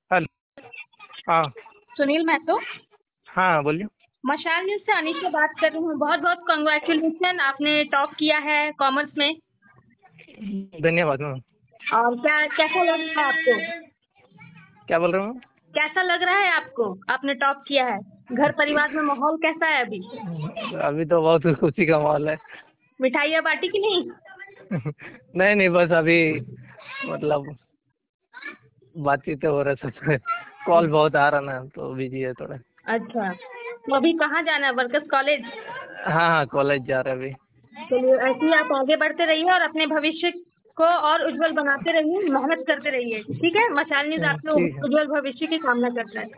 Hello. हाँ। सुनील महतो। हाँ, बोलिए। मशाल न्यूज से अनीशा बात कर रही हूँ। बहुत बहुत कॉन्ग्रेचुलेशन, आपने टॉप किया है कॉमर्स में। धन्यवाद मैम। और क्या कैसा लग रहा है आपको? क्या बोल रहे हो कैसा लग रहा है आपको? आपने टॉप किया है। घर परिवार में माहौल कैसा है अभी? मैम? अभी तो बहुत खुशी का माहौल है। मिठाइयाँ बांटी कि नहीं? नहीं नहीं, बस अभी मतलब बातचीत हो रहा है सबसे। कॉल बहुत आ रहा ना, तो बिजी है थोड़ा। अच्छा, तो अभी कहाँ जाना है? Workers college? हाँ हाँ, कॉलेज जा रहे हैं अभी। चलिए, ऐसे ही आप आगे बढ़ते रहिए और अपने भविष्य को और उज्जवल बनाते रहिए, मेहनत करते रहिए। ठीक है, मशाल न्यूज आपके ठीक है। उज्जवल भविष्य की कामना करता है।